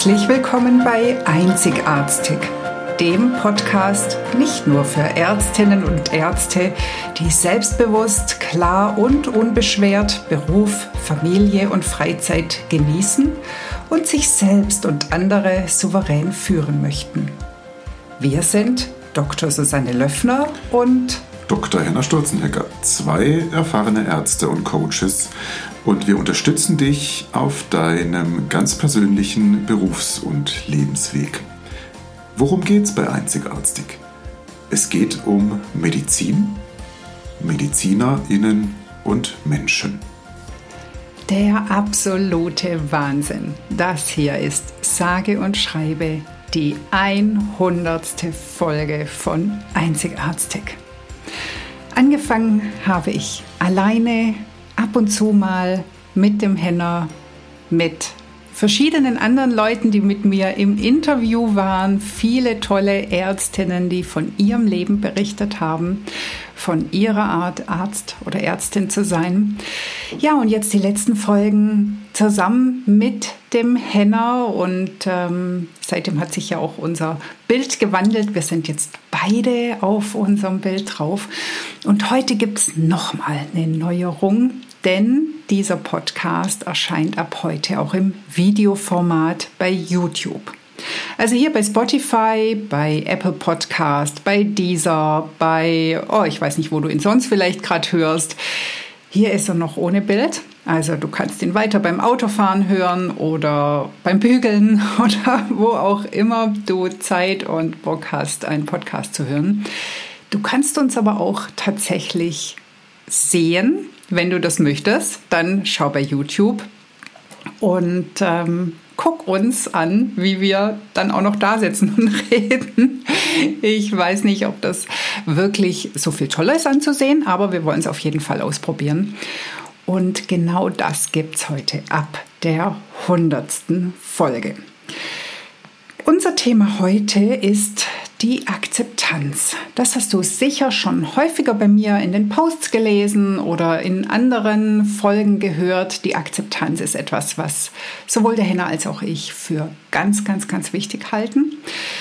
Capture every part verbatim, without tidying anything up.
Herzlich willkommen bei Einzigartig, dem Podcast nicht nur für Ärztinnen und Ärzte, die selbstbewusst, klar und unbeschwert Beruf, Familie und Freizeit genießen und sich selbst und andere souverän führen möchten. Wir sind Doktor Susanne Löffner und Doktor Henna Sturzenegger, zwei erfahrene Ärzte und Coaches, und wir unterstützen dich auf deinem ganz persönlichen Berufs- und Lebensweg. Worum geht's bei Einzigartig? Es geht um Medizin, MedizinerInnen und Menschen. Der absolute Wahnsinn. Das hier ist sage und schreibe die hundertste Folge von Einzigartig. Angefangen habe ich alleine, ab und zu mal mit dem Henna, mit verschiedenen anderen Leuten, die mit mir im Interview waren, viele tolle Ärztinnen, die von ihrem Leben berichtet haben, von ihrer Art, Arzt oder Ärztin zu sein. Ja, und jetzt die letzten Folgen zusammen mit dem Henna, und ähm, seitdem hat sich ja auch unser Bild gewandelt. Wir sind jetzt beide auf unserem Bild drauf. Und heute gibt es nochmal eine Neuerung, denn dieser Podcast erscheint ab heute auch im Videoformat bei YouTube. Also hier bei Spotify, bei Apple Podcast, bei Deezer, bei, oh, ich weiß nicht, wo du ihn sonst vielleicht gerade hörst. Hier ist er noch ohne Bild. Also du kannst ihn weiter beim Autofahren hören oder beim Bügeln oder wo auch immer du Zeit und Bock hast, einen Podcast zu hören. Du kannst uns aber auch tatsächlich sehen, wenn du das möchtest. Dann schau bei YouTube und ähm, guck uns an, wie wir dann auch noch da sitzen und reden. Ich weiß nicht, ob das wirklich so viel toller ist anzusehen, aber wir wollen es auf jeden Fall ausprobieren. Und genau das gibt's heute ab der hundertsten Folge. Unser Thema heute ist die Akzeptanz. Das hast du sicher schon häufiger bei mir in den Posts gelesen oder in anderen Folgen gehört. Die Akzeptanz ist etwas, was sowohl der Henna als auch ich für ganz, ganz, ganz wichtig halten.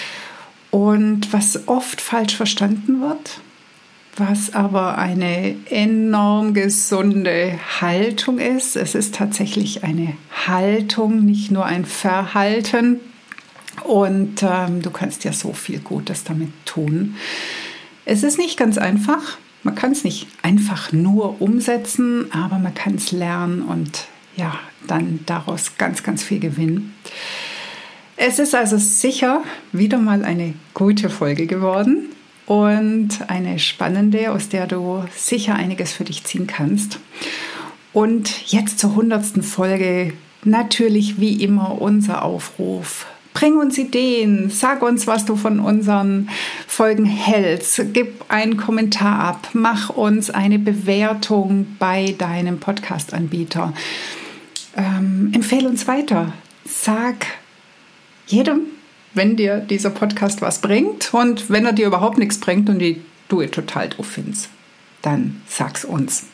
Und was oft falsch verstanden wird, was aber eine enorm gesunde Haltung ist. Es ist tatsächlich eine Haltung, nicht nur ein Verhalten. Und ähm, du kannst ja so viel Gutes damit tun. Es ist nicht ganz einfach. Man kann es nicht einfach nur umsetzen, aber man kann es lernen und ja, dann daraus ganz, ganz viel gewinnen. Es ist also sicher wieder mal eine gute Folge geworden und eine spannende, aus der du sicher einiges für dich ziehen kannst. Und jetzt zur hundertsten Folge natürlich wie immer unser Aufruf. Bring uns Ideen, sag uns, was du von unseren Folgen hältst, gib einen Kommentar ab, mach uns eine Bewertung bei deinem Podcast-Anbieter. Ähm, empfehle uns weiter, sag jedem, wenn dir dieser Podcast was bringt, und wenn er dir überhaupt nichts bringt und die, du ihn total doof findest, dann sag's uns.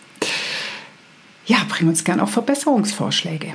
Ja, bring uns gern auch Verbesserungsvorschläge.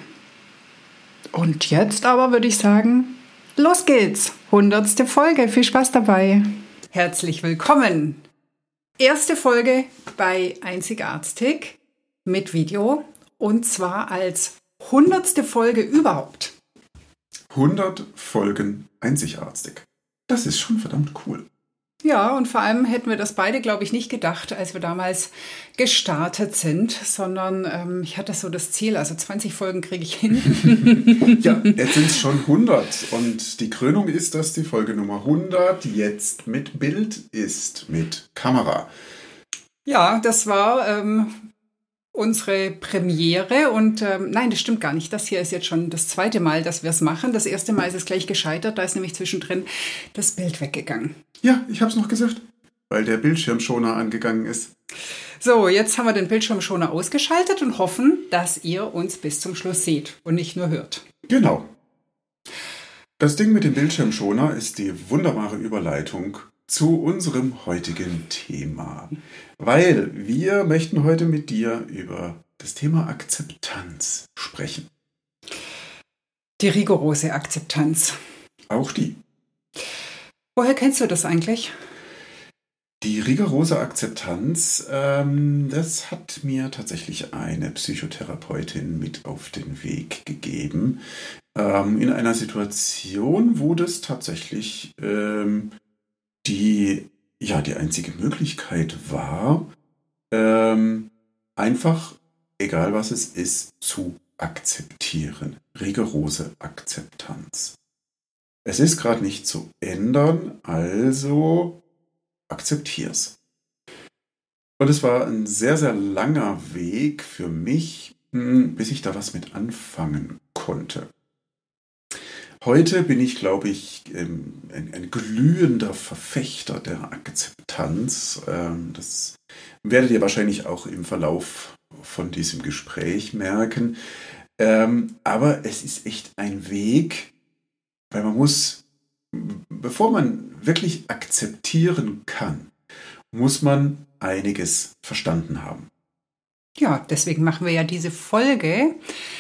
Und jetzt aber würde ich sagen, los geht's! hundertste Folge, viel Spaß dabei! Herzlich willkommen! Erste Folge bei Einzigartig mit Video, und zwar als hundertste Folge überhaupt. hundert Folgen Einzigartig. Das ist schon verdammt cool. Ja, und vor allem hätten wir das beide, glaube ich, nicht gedacht, als wir damals gestartet sind, sondern ähm, ich hatte so das Ziel, also zwanzig Folgen kriege ich hin. Ja, jetzt sind es schon hundert, und die Krönung ist, dass die Folge Nummer hundert jetzt mit Bild ist, mit Kamera. Ja, das war ähm, unsere Premiere, und ähm, nein, das stimmt gar nicht. Das hier ist jetzt schon das zweite Mal, dass wir es machen. Das erste Mal ist es gleich gescheitert, da ist nämlich zwischendrin das Bild weggegangen. Ja, ich habe es noch gesagt, weil der Bildschirmschoner angegangen ist. So, jetzt haben wir den Bildschirmschoner ausgeschaltet und hoffen, dass ihr uns bis zum Schluss seht und nicht nur hört. Genau. Das Ding mit dem Bildschirmschoner ist die wunderbare Überleitung zu unserem heutigen Thema. Weil wir möchten heute mit dir über das Thema Akzeptanz sprechen. Die rigorose Akzeptanz. Auch die. Woher kennst du das eigentlich? Die rigorose Akzeptanz, ähm, das hat mir tatsächlich eine Psychotherapeutin mit auf den Weg gegeben. Ähm, in einer Situation, wo das tatsächlich ähm, die, ja, die einzige Möglichkeit war, ähm, einfach, egal was es ist, zu akzeptieren. Rigorose Akzeptanz. Es ist gerade nicht zu ändern, also akzeptier's. Und es war ein sehr, sehr langer Weg für mich, bis ich da was mit anfangen konnte. Heute bin ich, glaube ich, ein, ein glühender Verfechter der Akzeptanz. Das werdet ihr wahrscheinlich auch im Verlauf von diesem Gespräch merken. Aber es ist echt ein Weg, weil man muss, bevor man wirklich akzeptieren kann, muss man einiges verstanden haben. Ja, deswegen machen wir ja diese Folge.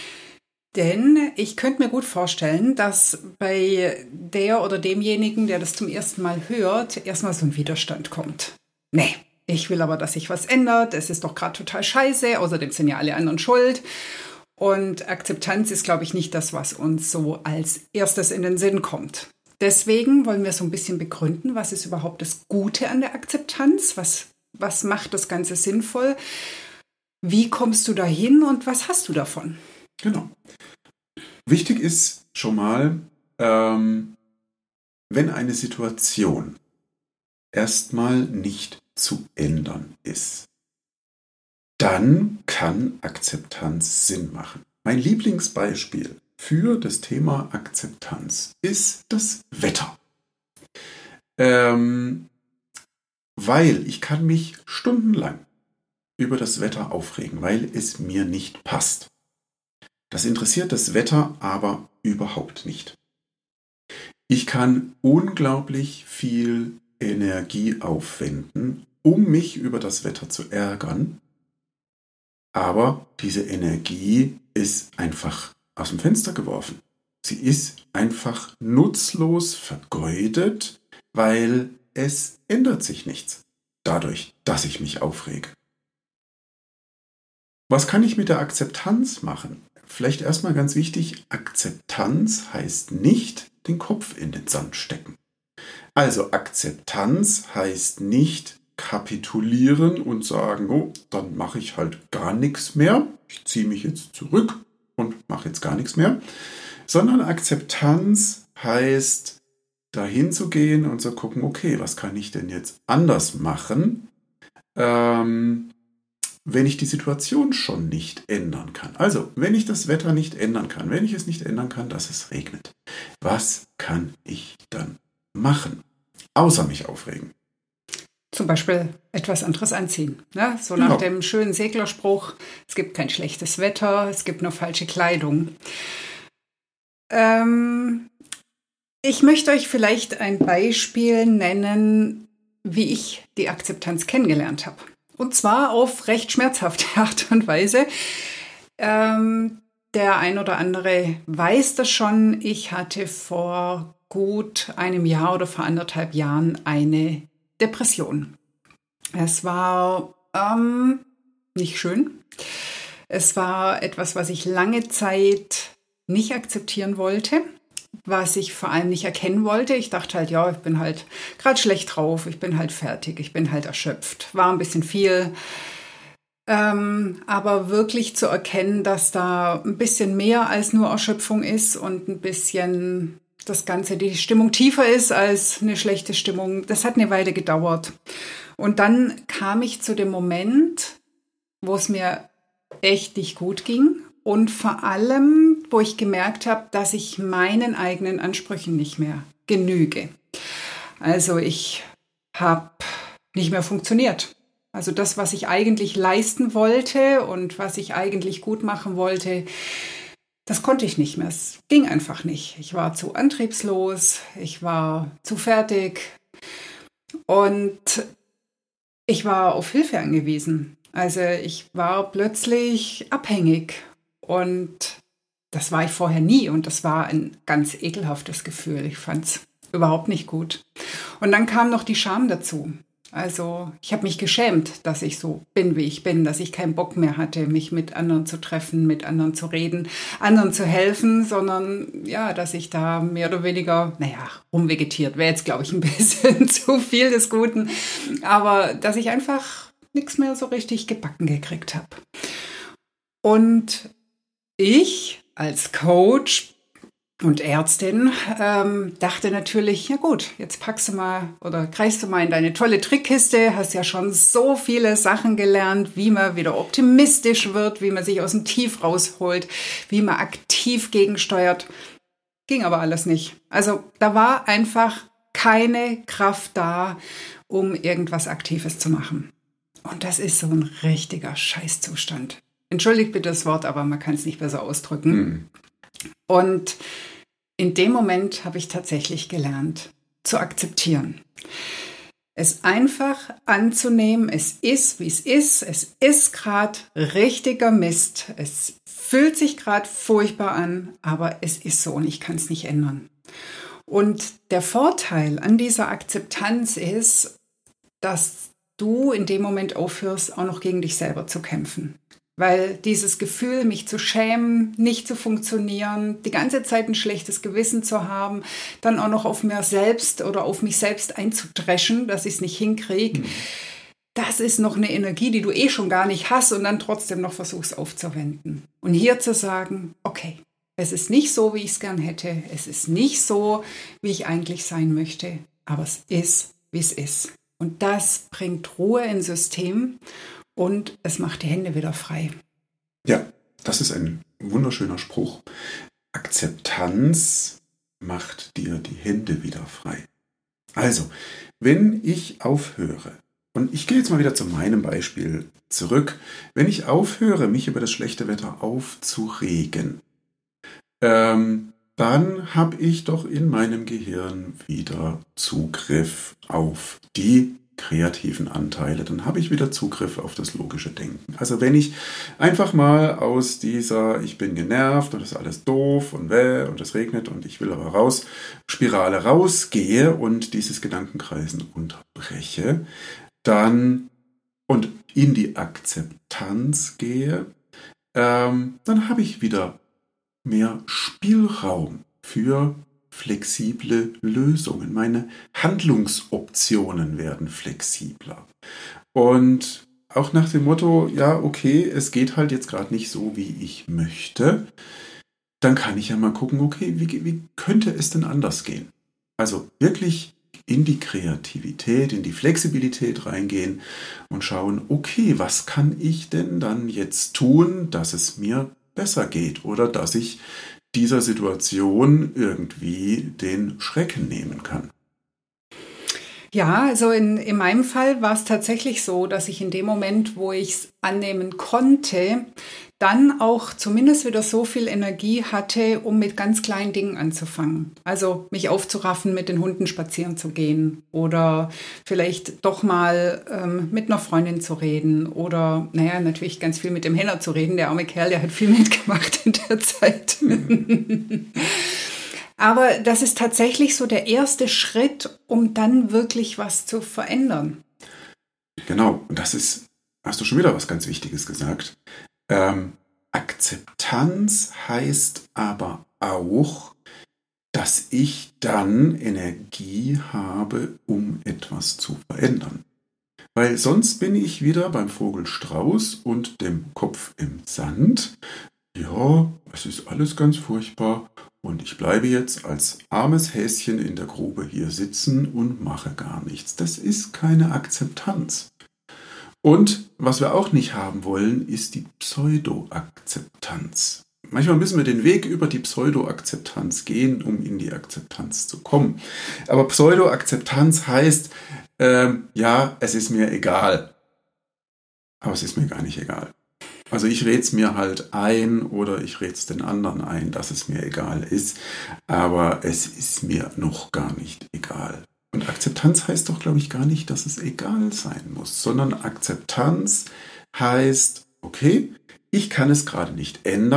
Denn ich könnte mir gut vorstellen, dass bei der oder demjenigen, der das zum ersten Mal hört, erstmal so ein Widerstand kommt. Nee, ich will aber, dass sich was ändert. Es ist doch gerade total scheiße. Außerdem sind ja alle anderen schuld. Und Akzeptanz ist, glaube ich, nicht das, was uns so als erstes in den Sinn kommt. Deswegen wollen wir so ein bisschen begründen, was ist überhaupt das Gute an der Akzeptanz? Was, was macht das Ganze sinnvoll? Wie kommst du dahin und was hast du davon? Genau. Wichtig ist schon mal, ähm, wenn eine Situation erstmal nicht zu ändern ist, dann kann Akzeptanz Sinn machen. Mein Lieblingsbeispiel für das Thema Akzeptanz ist das Wetter. Ähm, weil ich kann mich stundenlang über das Wetter aufregen, weil es mir nicht passt. Das interessiert das Wetter aber überhaupt nicht. Ich kann unglaublich viel Energie aufwenden, um mich über das Wetter zu ärgern, aber diese Energie ist einfach aus dem Fenster geworfen. Sie ist einfach nutzlos vergeudet, weil es ändert sich nichts dadurch, dass ich mich aufrege. Was kann ich mit der Akzeptanz machen? Vielleicht erstmal ganz wichtig, Akzeptanz heißt nicht den Kopf in den Sand stecken. Also Akzeptanz heißt nicht kapitulieren und sagen, oh, dann mache ich halt gar nichts mehr. Ich ziehe mich jetzt zurück und mache jetzt gar nichts mehr. Sondern Akzeptanz heißt, dahin zu gehen und zu gucken, okay, was kann ich denn jetzt anders machen, ähm, wenn ich die Situation schon nicht ändern kann. Also, wenn ich das Wetter nicht ändern kann, wenn ich es nicht ändern kann, dass es regnet, was kann ich dann machen, außer mich aufregen? Zum Beispiel etwas anderes anziehen. Ne? So nach genau. dem schönen Seglerspruch, es gibt kein schlechtes Wetter, es gibt nur falsche Kleidung. Ähm, ich möchte euch vielleicht ein Beispiel nennen, wie ich die Akzeptanz kennengelernt habe. Und zwar auf recht schmerzhafte Art und Weise. Ähm, der ein oder andere weiß das schon. Ich hatte vor gut einem Jahr oder vor anderthalb Jahren eine Depression. Es war ähm, nicht schön. Es war etwas, was ich lange Zeit nicht akzeptieren wollte, was ich vor allem nicht erkennen wollte. Ich dachte halt, ja, ich bin halt gerade schlecht drauf, ich bin halt fertig, ich bin halt erschöpft. War ein bisschen viel. Ähm, aber wirklich zu erkennen, dass da ein bisschen mehr als nur Erschöpfung ist und ein bisschen das Ganze, die Stimmung tiefer ist als eine schlechte Stimmung, das hat eine Weile gedauert. Und dann kam ich zu dem Moment, wo es mir echt nicht gut ging und vor allem, wo ich gemerkt habe, dass ich meinen eigenen Ansprüchen nicht mehr genüge. Also ich habe nicht mehr funktioniert. Also das, was ich eigentlich leisten wollte und was ich eigentlich gut machen wollte, das konnte ich nicht mehr. Es ging einfach nicht. Ich war zu antriebslos, ich war zu fertig und ich war auf Hilfe angewiesen. Also ich war plötzlich abhängig und das war ich vorher nie und das war ein ganz ekelhaftes Gefühl. Ich fand es überhaupt nicht gut. Und dann kam noch die Scham dazu. Also ich habe mich geschämt, dass ich so bin, wie ich bin, dass ich keinen Bock mehr hatte, mich mit anderen zu treffen, mit anderen zu reden, anderen zu helfen, sondern ja, dass ich da mehr oder weniger, naja, rumvegetiert wäre jetzt, glaube ich, ein bisschen zu viel des Guten, aber dass ich einfach nichts mehr so richtig gebacken gekriegt habe. Und ich als Coach und Ärztin ähm, dachte natürlich, ja gut, jetzt packst du mal oder greifst du mal in deine tolle Trickkiste, hast ja schon so viele Sachen gelernt, wie man wieder optimistisch wird, wie man sich aus dem Tief rausholt, wie man aktiv gegensteuert. Ging aber alles nicht. Also da war einfach keine Kraft da, um irgendwas Aktives zu machen. Und das ist so ein richtiger Scheißzustand. Entschuldigt bitte das Wort, aber man kann es nicht besser ausdrücken. Hm. Und in dem Moment habe ich tatsächlich gelernt, zu akzeptieren. Es einfach anzunehmen, es ist, wie es ist. Es ist gerade richtiger Mist. Es fühlt sich gerade furchtbar an, aber es ist so und ich kann es nicht ändern. Und der Vorteil an dieser Akzeptanz ist, dass du in dem Moment aufhörst, auch noch gegen dich selber zu kämpfen. Weil dieses Gefühl, mich zu schämen, nicht zu funktionieren, die ganze Zeit ein schlechtes Gewissen zu haben, dann auch noch auf mir selbst oder auf mich selbst einzudreschen, dass ich es nicht hinkriege, mhm. das ist noch eine Energie, die du eh schon gar nicht hast und dann trotzdem noch versuchst aufzuwenden. Und hier zu sagen, okay, es ist nicht so, wie ich es gern hätte, es ist nicht so, wie ich eigentlich sein möchte, aber es ist, wie es ist. Und das bringt Ruhe ins System. Und es macht die Hände wieder frei. Ja, das ist ein wunderschöner Spruch. Akzeptanz macht dir die Hände wieder frei. Also, wenn ich aufhöre, und ich gehe jetzt mal wieder zu meinem Beispiel zurück, wenn ich aufhöre, mich über das schlechte Wetter aufzuregen, ähm, dann habe ich doch in meinem Gehirn wieder Zugriff auf die kreativen Anteile, dann habe ich wieder Zugriff auf das logische Denken. Also wenn ich einfach mal aus dieser ich bin genervt und das ist alles doof und wäh und es regnet und ich will aber raus, Spirale rausgehe und dieses Gedankenkreisen unterbreche, dann und in die Akzeptanz gehe, ähm, dann habe ich wieder mehr Spielraum für flexible Lösungen. Meine Handlungsoptionen werden flexibler. Und auch nach dem Motto, ja, okay, es geht halt jetzt gerade nicht so, wie ich möchte, dann kann ich ja mal gucken, okay, wie, wie könnte es denn anders gehen? Also wirklich in die Kreativität, in die Flexibilität reingehen und schauen, okay, was kann ich denn dann jetzt tun, dass es mir besser geht oder dass ich dieser Situation irgendwie den Schrecken nehmen kann. Ja, also in, in meinem Fall war es tatsächlich so, dass ich in dem Moment, wo ich es annehmen konnte, dann auch zumindest wieder so viel Energie hatte, um mit ganz kleinen Dingen anzufangen. Also mich aufzuraffen, mit den Hunden spazieren zu gehen oder vielleicht doch mal ähm, mit einer Freundin zu reden oder, naja, natürlich ganz viel mit dem Henner zu reden. Der arme Kerl, der hat viel mitgemacht in der Zeit. Mhm. Aber das ist tatsächlich so der erste Schritt, um dann wirklich was zu verändern. Genau, und das ist, hast du schon wieder was ganz Wichtiges gesagt. Ähm, Akzeptanz heißt aber auch, dass ich dann Energie habe, um etwas zu verändern. Weil sonst bin ich wieder beim Vogel Strauß und dem Kopf im Sand. Ja, es ist alles ganz furchtbar und ich bleibe jetzt als armes Häschen in der Grube hier sitzen und mache gar nichts. Das ist keine Akzeptanz. Und was wir auch nicht haben wollen, ist die Pseudo-Akzeptanz. Manchmal müssen wir den Weg über die Pseudo-Akzeptanz gehen, um in die Akzeptanz zu kommen. Aber Pseudo-Akzeptanz heißt, ähm, ja, es ist mir egal. Aber es ist mir gar nicht egal. Also ich rede es mir halt ein oder ich rede es den anderen ein, dass es mir egal ist. Aber es ist mir noch gar nicht egal. Und Akzeptanz heißt doch, glaube ich, gar nicht, dass es egal sein muss, sondern Akzeptanz heißt, okay, ich kann es gerade nicht ändern,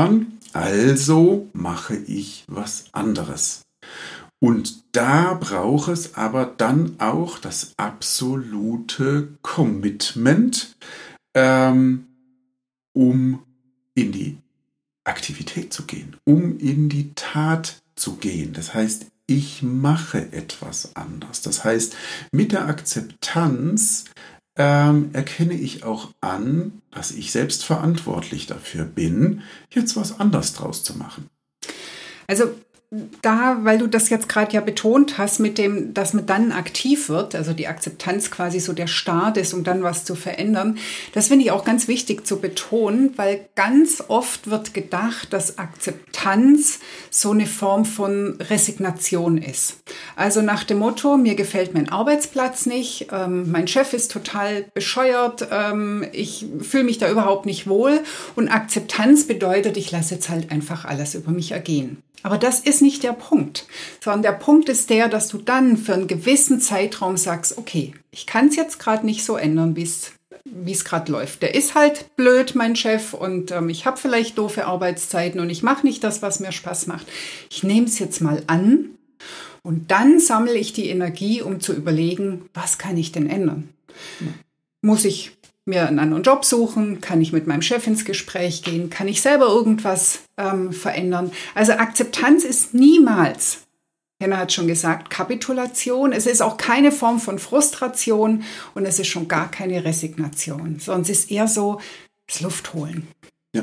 Also mache ich was anderes. Und da braucht es aber dann auch das absolute Commitment, ähm, um in die Aktivität zu gehen, um in die Tat zu gehen. Das heißt, ich mache etwas anders. Das heißt, mit der Akzeptanz ähm, erkenne ich auch an, dass ich selbst verantwortlich dafür bin, jetzt was anders draus zu machen. Also da, weil du das jetzt gerade ja betont hast, mit dem, dass man dann aktiv wird, also die Akzeptanz quasi so der Start ist, um dann was zu verändern, das finde ich auch ganz wichtig zu betonen, weil ganz oft wird gedacht, dass Akzeptanz so eine Form von Resignation ist. Also nach dem Motto, mir gefällt mein Arbeitsplatz nicht, ähm, mein Chef ist total bescheuert, ähm, ich fühle mich da überhaupt nicht wohl und Akzeptanz bedeutet, ich lasse jetzt halt einfach alles über mich ergehen. Aber das ist nicht der Punkt, sondern der Punkt ist der, dass du dann für einen gewissen Zeitraum sagst, okay, ich kann es jetzt gerade nicht so ändern, wie es wie es gerade läuft. Der ist halt blöd, mein Chef, und ähm, ich habe vielleicht doofe Arbeitszeiten und ich mache nicht das, was mir Spaß macht. Ich nehme es jetzt mal an und dann sammle ich die Energie, um zu überlegen, was kann ich denn ändern? Hm. Muss ich mir einen anderen Job suchen? Kann ich mit meinem Chef ins Gespräch gehen? Kann ich selber irgendwas ähm, verändern? Also Akzeptanz ist niemals, Henna hat schon gesagt, Kapitulation. Es ist auch keine Form von Frustration und es ist schon gar keine Resignation, sondern es ist eher so das Luftholen. Ja.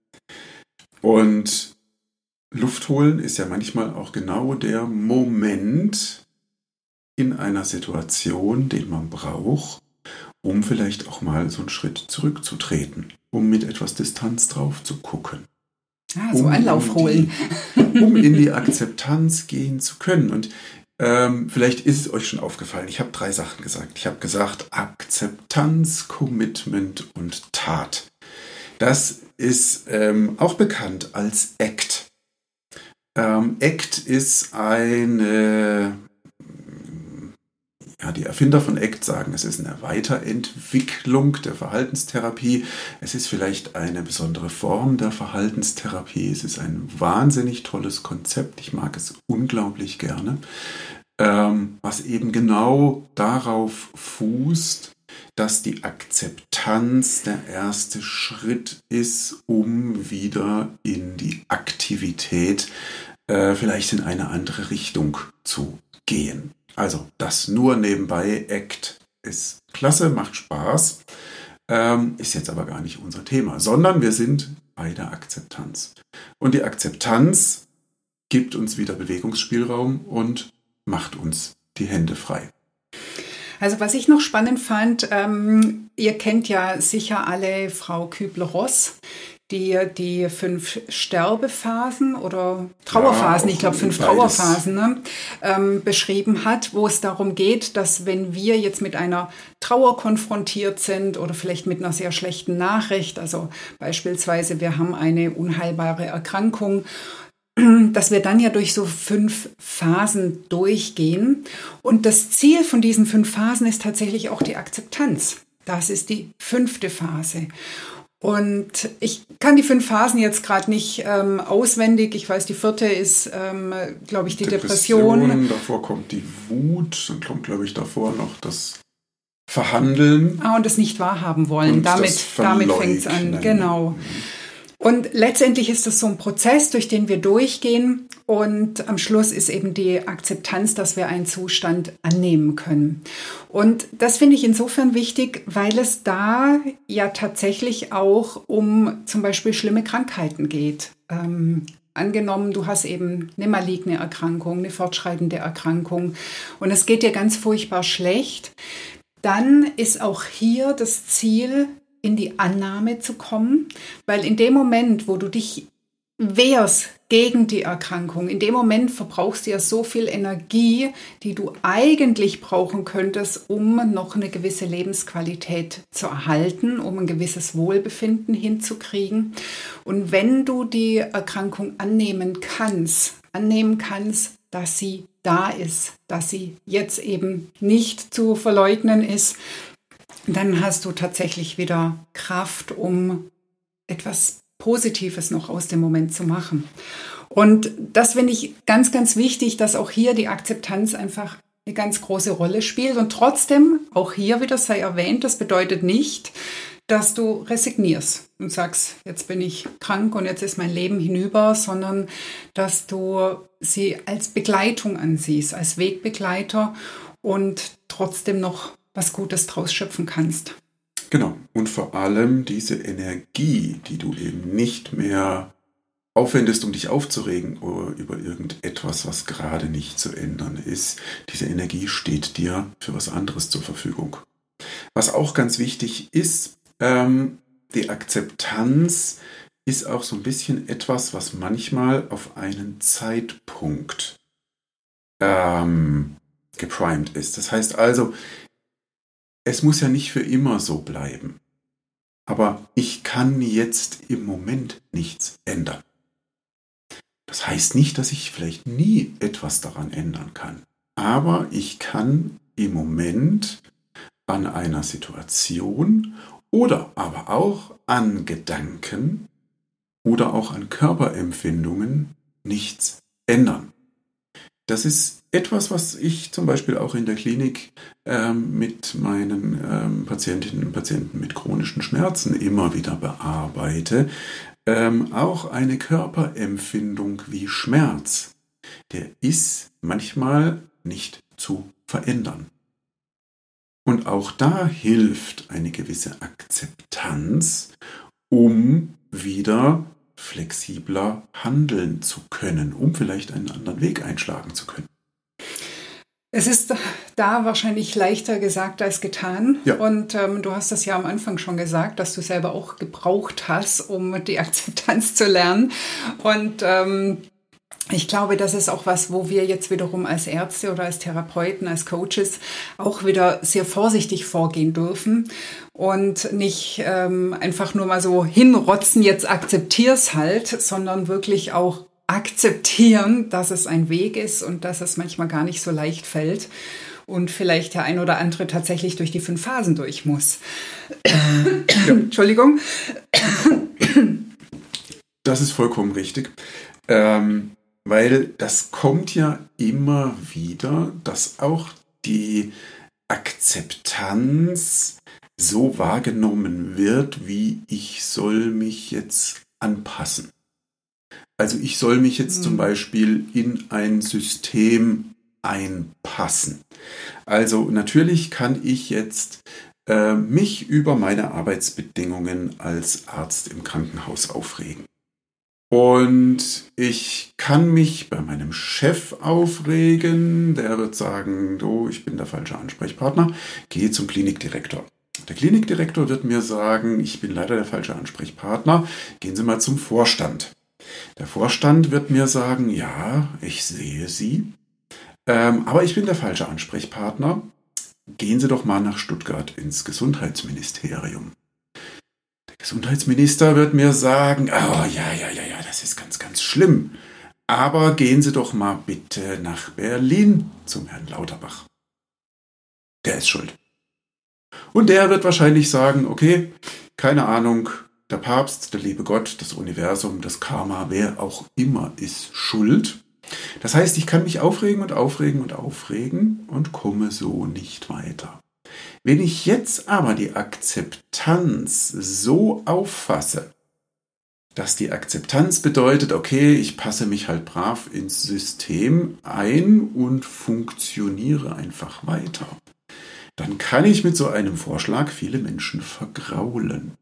Und Luft holen ist ja manchmal auch genau der Moment in einer Situation, den man braucht, um vielleicht auch mal so einen Schritt zurückzutreten, um mit etwas Distanz drauf zu gucken. Ah, so um Anlauf holen. Die, um in die Akzeptanz gehen zu können. Und ähm, vielleicht ist es euch schon aufgefallen, ich habe drei Sachen gesagt. Ich habe gesagt, Akzeptanz, Commitment und Tat. Das ist ähm, auch bekannt als A C T. Ähm, A C T ist eine... Ja, die Erfinder von A C T sagen, es ist eine Weiterentwicklung der Verhaltenstherapie. Es ist vielleicht eine besondere Form der Verhaltenstherapie. Es ist ein wahnsinnig tolles Konzept. Ich mag es unglaublich gerne, ähm, was eben genau darauf fußt, dass die Akzeptanz der erste Schritt ist, um wieder in die Aktivität, äh, vielleicht in eine andere Richtung zu gehen. Also das nur nebenbei, A C T ist klasse, macht Spaß, ähm, ist jetzt aber gar nicht unser Thema, sondern wir sind bei der Akzeptanz. Und die Akzeptanz gibt uns wieder Bewegungsspielraum und macht uns die Hände frei. Also was ich noch spannend fand, ähm, ihr kennt ja sicher alle Frau Kübler-Ross, die die fünf Sterbephasen oder Trauerphasen, ja, ich glaube fünf beides. Trauerphasen, ne, ähm, beschrieben hat, wo es darum geht, dass wenn wir jetzt mit einer Trauer konfrontiert sind oder vielleicht mit einer sehr schlechten Nachricht, also beispielsweise wir haben eine unheilbare Erkrankung, dass wir dann ja durch so fünf Phasen durchgehen. Und das Ziel von diesen fünf Phasen ist tatsächlich auch die Akzeptanz. Das ist die fünfte Phase. Und ich kann die fünf Phasen jetzt gerade nicht ähm, auswendig. Ich weiß, die vierte ist, ähm, glaube ich, die Depression. Depression. Davor kommt die Wut. Dann kommt, glaube ich, davor noch das Verhandeln. Ah, und das nicht wahrhaben wollen. Und damit damit fängt es an. Genau. Und letztendlich ist das so ein Prozess, durch den wir durchgehen. Und am Schluss ist eben die Akzeptanz, dass wir einen Zustand annehmen können. Und das finde ich insofern wichtig, weil es da ja tatsächlich auch um zum Beispiel schlimme Krankheiten geht. Ähm, angenommen, du hast eben eine maligne Erkrankung, eine fortschreitende Erkrankung und es geht dir ganz furchtbar schlecht. Dann ist auch hier das Ziel, in die Annahme zu kommen, weil in dem Moment, wo du dich wehrst gegen die Erkrankung, in dem Moment verbrauchst du ja so viel Energie, die du eigentlich brauchen könntest, um noch eine gewisse Lebensqualität zu erhalten, um ein gewisses Wohlbefinden hinzukriegen. Und wenn du die Erkrankung annehmen kannst, annehmen kannst, dass sie da ist, dass sie jetzt eben nicht zu verleugnen ist, dann hast du tatsächlich wieder Kraft, um etwas Positives noch aus dem Moment zu machen. Und das finde ich ganz, ganz wichtig, dass auch hier die Akzeptanz einfach eine ganz große Rolle spielt. Und trotzdem, auch hier wieder sei erwähnt, das bedeutet nicht, dass du resignierst und sagst, jetzt bin ich krank und jetzt ist mein Leben hinüber, sondern dass du sie als Begleitung ansiehst, als Wegbegleiter und trotzdem noch was Gutes draus schöpfen kannst. Genau. Und vor allem diese Energie, die du eben nicht mehr aufwendest, um dich aufzuregen oder über irgendetwas, was gerade nicht zu ändern ist, diese Energie steht dir für was anderes zur Verfügung. Was auch ganz wichtig ist, ähm, die Akzeptanz ist auch so ein bisschen etwas, was manchmal auf einen Zeitpunkt ähm, geprimed ist. Das heißt also, es muss ja nicht für immer so bleiben. Aber ich kann jetzt im Moment nichts ändern. Das heißt nicht, dass ich vielleicht nie etwas daran ändern kann. Aber ich kann im Moment an einer Situation oder aber auch an Gedanken oder auch an Körperempfindungen nichts ändern. Das ist etwas, was ich zum Beispiel auch in der Klinik ähm, mit meinen ähm, Patientinnen und Patienten mit chronischen Schmerzen immer wieder bearbeite. Ähm, auch eine Körperempfindung wie Schmerz, der ist manchmal nicht zu verändern. Und auch da hilft eine gewisse Akzeptanz, um wieder flexibler handeln zu können, um vielleicht einen anderen Weg einschlagen zu können. Es ist da wahrscheinlich leichter gesagt als getan. Ja. Und ähm, du hast das ja am Anfang schon gesagt, dass du selber auch gebraucht hast, um die Akzeptanz zu lernen. Und ähm, ich glaube, das ist auch was, wo wir jetzt wiederum als Ärzte oder als Therapeuten, als Coaches auch wieder sehr vorsichtig vorgehen dürfen und nicht ähm, einfach nur mal so hinrotzen, jetzt akzeptier's halt, sondern wirklich auch akzeptieren, dass es ein Weg ist und dass es manchmal gar nicht so leicht fällt und vielleicht der ein oder andere tatsächlich durch die fünf Phasen durch muss. Ja. Entschuldigung. Das ist vollkommen richtig. Ähm, weil das kommt ja immer wieder, dass auch die Akzeptanz so wahrgenommen wird, wie ich soll mich jetzt anpassen. Also ich soll mich jetzt mhm. zum Beispiel in ein System einpassen. Also natürlich kann ich jetzt äh, mich über meine Arbeitsbedingungen als Arzt im Krankenhaus aufregen. Und ich kann mich bei meinem Chef aufregen, der wird sagen, du, ich bin der falsche Ansprechpartner, geh zum Klinikdirektor. Der Klinikdirektor wird mir sagen, ich bin leider der falsche Ansprechpartner, gehen Sie mal zum Vorstand. Der Vorstand wird mir sagen, ja, ich sehe Sie, ähm, aber ich bin der falsche Ansprechpartner, gehen Sie doch mal nach Stuttgart ins Gesundheitsministerium. Der Gesundheitsminister wird mir sagen, oh ja, ja, ja, ja, das ist ganz, ganz schlimm. Aber gehen Sie doch mal bitte nach Berlin zum Herrn Lauterbach. Der ist schuld. Und der wird wahrscheinlich sagen, okay, keine Ahnung, der Papst, der liebe Gott, das Universum, das Karma, wer auch immer ist schuld. Das heißt, ich kann mich aufregen und aufregen und aufregen und komme so nicht weiter. Wenn ich jetzt aber die Akzeptanz so auffasse, dass die Akzeptanz bedeutet, okay, ich passe mich halt brav ins System ein und funktioniere einfach weiter, dann kann ich mit so einem Vorschlag viele Menschen vergraulen.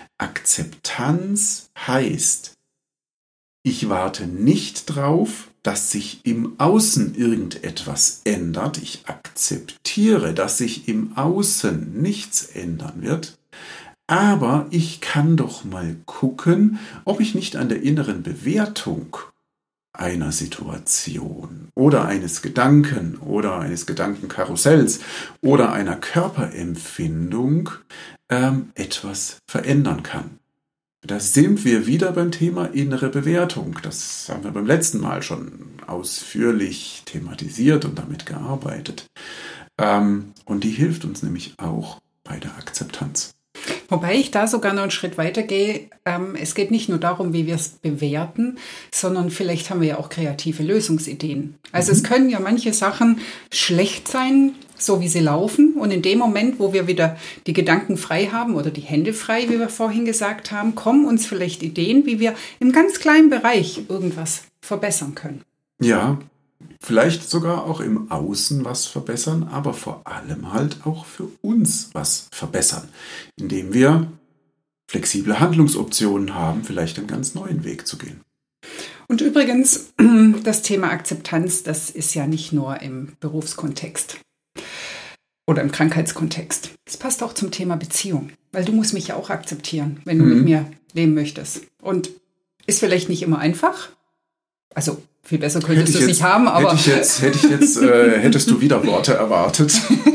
Akzeptanz heißt, ich warte nicht drauf, dass sich im Außen irgendetwas ändert. Ich akzeptiere, dass sich im Außen nichts ändern wird. Aber ich kann doch mal gucken, ob ich nicht an der inneren Bewertung einer Situation oder eines Gedanken oder eines Gedankenkarussells oder einer Körperempfindung ähm, etwas verändern kann. Da sind wir wieder beim Thema innere Bewertung. Das haben wir beim letzten Mal schon ausführlich thematisiert und damit gearbeitet. Ähm, und die hilft uns nämlich auch bei der Akzeptanz. Wobei ich da sogar noch einen Schritt weiter gehe. Ähm, es geht nicht nur darum, wie wir es bewerten, sondern vielleicht haben wir ja auch kreative Lösungsideen. Also mhm. es können ja manche Sachen schlecht sein, so wie sie laufen. Und in dem Moment, wo wir wieder die Gedanken frei haben oder die Hände frei, wie wir vorhin gesagt haben, kommen uns vielleicht Ideen, wie wir im ganz kleinen Bereich irgendwas verbessern können. Ja, vielleicht sogar auch im Außen was verbessern, aber vor allem halt auch für uns was verbessern, indem wir flexible Handlungsoptionen haben, vielleicht einen ganz neuen Weg zu gehen. Und übrigens, das Thema Akzeptanz, das ist ja nicht nur im Berufskontext oder im Krankheitskontext. Das passt auch zum Thema Beziehung, weil du musst mich ja auch akzeptieren, wenn du mhm. mit mir leben möchtest. Und ist vielleicht nicht immer einfach, also viel besser könntest du es nicht haben, aber... Hätte ich jetzt, hätte ich jetzt äh, hättest du wieder Worte erwartet.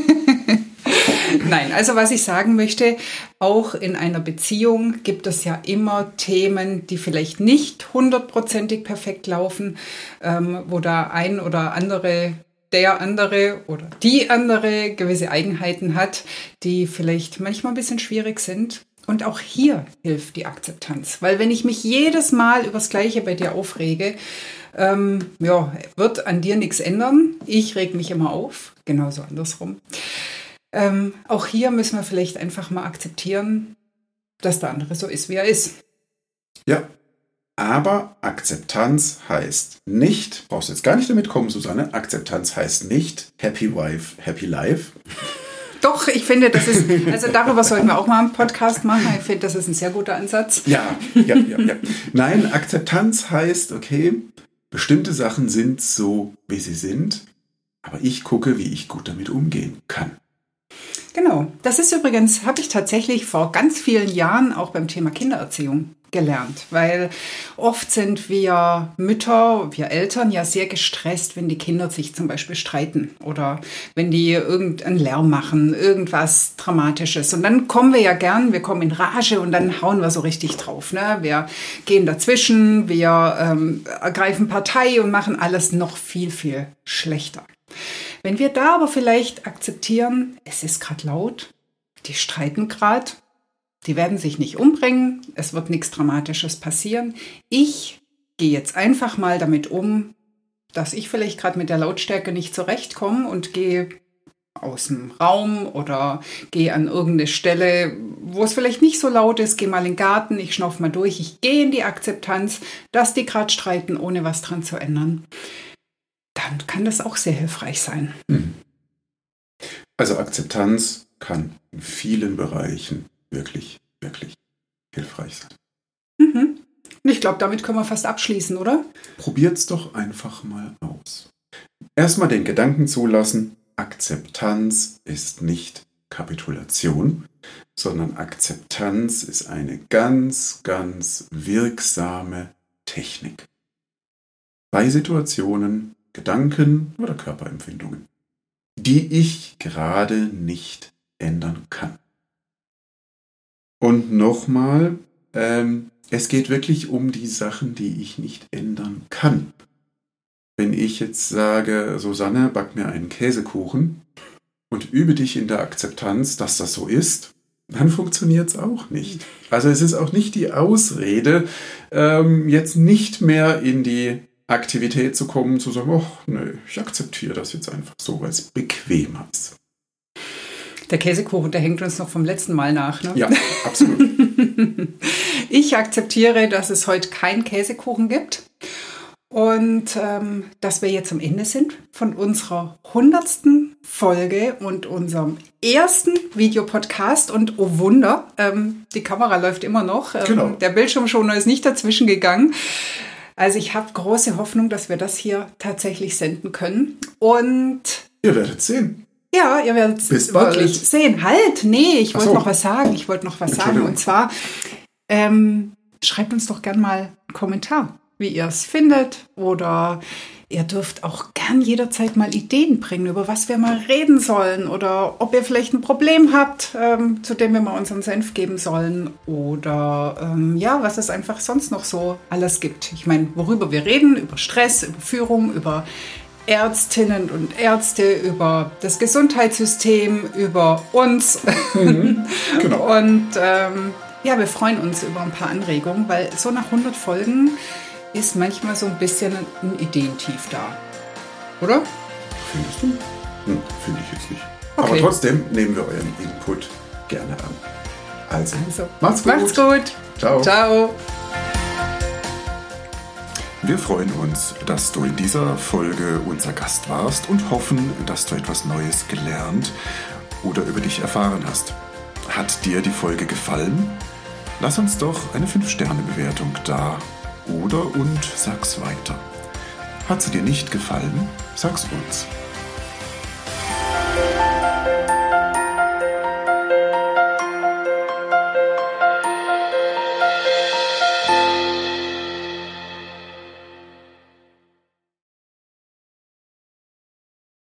Nein, also was ich sagen möchte, auch in einer Beziehung gibt es ja immer Themen, die vielleicht nicht hundertprozentig perfekt laufen, ähm, wo da ein oder andere, der andere oder die andere gewisse Eigenheiten hat, die vielleicht manchmal ein bisschen schwierig sind. Und auch hier hilft die Akzeptanz, weil wenn ich mich jedes Mal über das Gleiche bei dir aufrege, ähm, ja, wird an dir nichts ändern. Ich reg mich immer auf, genauso andersrum. Ähm, auch hier müssen wir vielleicht einfach mal akzeptieren, dass der andere so ist, wie er ist. Ja, aber Akzeptanz heißt nicht, brauchst du jetzt gar nicht damit kommen, Susanne, Akzeptanz heißt nicht Happy Wife, Happy Life. Doch, ich finde, das ist, also darüber sollten wir auch mal einen Podcast machen. Ich finde, das ist ein sehr guter Ansatz. Ja, ja, ja, ja. Nein, Akzeptanz heißt, okay, bestimmte Sachen sind so, wie sie sind, aber ich gucke, wie ich gut damit umgehen kann. Genau, das ist übrigens, habe ich tatsächlich vor ganz vielen Jahren auch beim Thema Kindererziehung gelernt, weil oft sind wir Mütter, wir Eltern ja sehr gestresst, wenn die Kinder sich zum Beispiel streiten oder wenn die irgendeinen Lärm machen, irgendwas Dramatisches. Und dann kommen wir ja gern, wir kommen in Rage und dann hauen wir so richtig drauf. Ne? Wir gehen dazwischen, wir ähm, ergreifen Partei und machen alles noch viel, viel schlechter. Wenn wir da aber vielleicht akzeptieren, es ist gerade laut, die streiten gerade, die werden sich nicht umbringen, es wird nichts Dramatisches passieren. Ich gehe jetzt einfach mal damit um, dass ich vielleicht gerade mit der Lautstärke nicht zurechtkomme und gehe aus dem Raum oder gehe an irgendeine Stelle, wo es vielleicht nicht so laut ist, gehe mal in den Garten, ich schnaufe mal durch, ich gehe in die Akzeptanz, dass die gerade streiten, ohne was dran zu ändern. Dann kann das auch sehr hilfreich sein. Also Akzeptanz kann in vielen Bereichen wirklich, wirklich hilfreich sein. Mhm. Ich glaube, damit können wir fast abschließen, oder? Probiert's doch einfach mal aus. Erstmal den Gedanken zulassen, Akzeptanz ist nicht Kapitulation, sondern Akzeptanz ist eine ganz, ganz wirksame Technik. Bei Situationen, Gedanken oder Körperempfindungen, die ich gerade nicht ändern kann. Und nochmal, ähm, es geht wirklich um die Sachen, die ich nicht ändern kann. Wenn ich jetzt sage, Susanne, back mir einen Käsekuchen und übe dich in der Akzeptanz, dass das so ist, dann funktioniert es auch nicht. Also es ist auch nicht die Ausrede, ähm, jetzt nicht mehr in die Aktivität zu kommen, zu sagen, oh, nö, ich akzeptiere das jetzt einfach so, weil es bequemer ist. Der Käsekuchen, der hängt uns noch vom letzten Mal nach, ne? Ja, absolut. Ich akzeptiere, dass es heute keinen Käsekuchen gibt und ähm, dass wir jetzt am Ende sind von unserer hundertsten Folge und unserem ersten Videopodcast. Und oh Wunder, ähm, die Kamera läuft immer noch. Ähm, genau. Der Bildschirmschoner ist nicht dazwischen gegangen. Also ich habe große Hoffnung, dass wir das hier tatsächlich senden können. Und ihr werdet sehen. Ja, ihr werdet es wirklich sehen. Halt, nee, ich wollte so. noch was sagen. Ich wollte noch was sagen. Und zwar, ähm, schreibt uns doch gern mal einen Kommentar, wie ihr es findet. Oder ihr dürft auch gern jederzeit mal Ideen bringen, über was wir mal reden sollen. Oder ob ihr vielleicht ein Problem habt, ähm, zu dem wir mal unseren Senf geben sollen. Oder ähm, ja, was es einfach sonst noch so alles gibt. Ich meine, worüber wir reden, über Stress, über Führung, über Ärztinnen und Ärzte, über das Gesundheitssystem, über uns. Mhm, genau. Und ähm, ja, wir freuen uns über ein paar Anregungen, weil so nach hundert Folgen ist manchmal so ein bisschen ein Ideentief da. Oder? Findest du? Hm, finde ich jetzt nicht. Okay. Aber trotzdem nehmen wir euren Input gerne an. Also, also macht's gut. Macht's gut. Ciao. Ciao. Wir freuen uns, dass du in dieser Folge unser Gast warst und hoffen, dass du etwas Neues gelernt oder über dich erfahren hast. Hat dir die Folge gefallen? Lass uns doch eine fünf Sterne Bewertung da oder und sag's weiter. Hat sie dir nicht gefallen? Sag's uns.